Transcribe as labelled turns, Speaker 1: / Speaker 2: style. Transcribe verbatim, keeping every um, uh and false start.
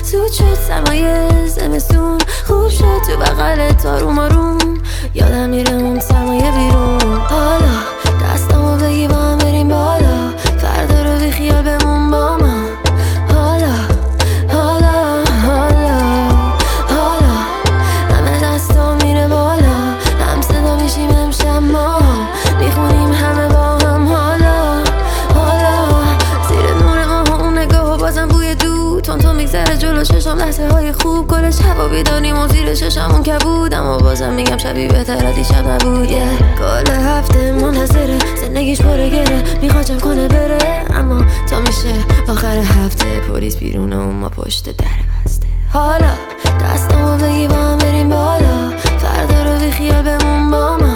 Speaker 1: سود شد سرمایه زمستون، خوب شد تو بغلت آروم آروم، یادم میره اون سرمایه بیرون. حالا دستامو بگی با هم بریم بالا، فردا رو بی خیال بمون با من. حالا حالا حالا حالا همه دستا میره بالا، هم صدا میشیم امشب ما میخونیم همه با هم. حالا حالا زیر نور ماه اون نگاه و بازم بوی دود تون تون میگذره جلو چشم، لحظه های خوب گل شبا بیداریم و زیر چشمون کبود، اما بازم میگم شبی بهتر دیشب نبود. yeah. کل هفته منتظره زندگیش پره گره، میخواد جمع کنه بره، اما تا میشه آخر هفته پلیس بیرونه و ما پشت در بسته. حالا دستامو بگی با هم بریم بالا، فردا رو بی خیال بمون با من.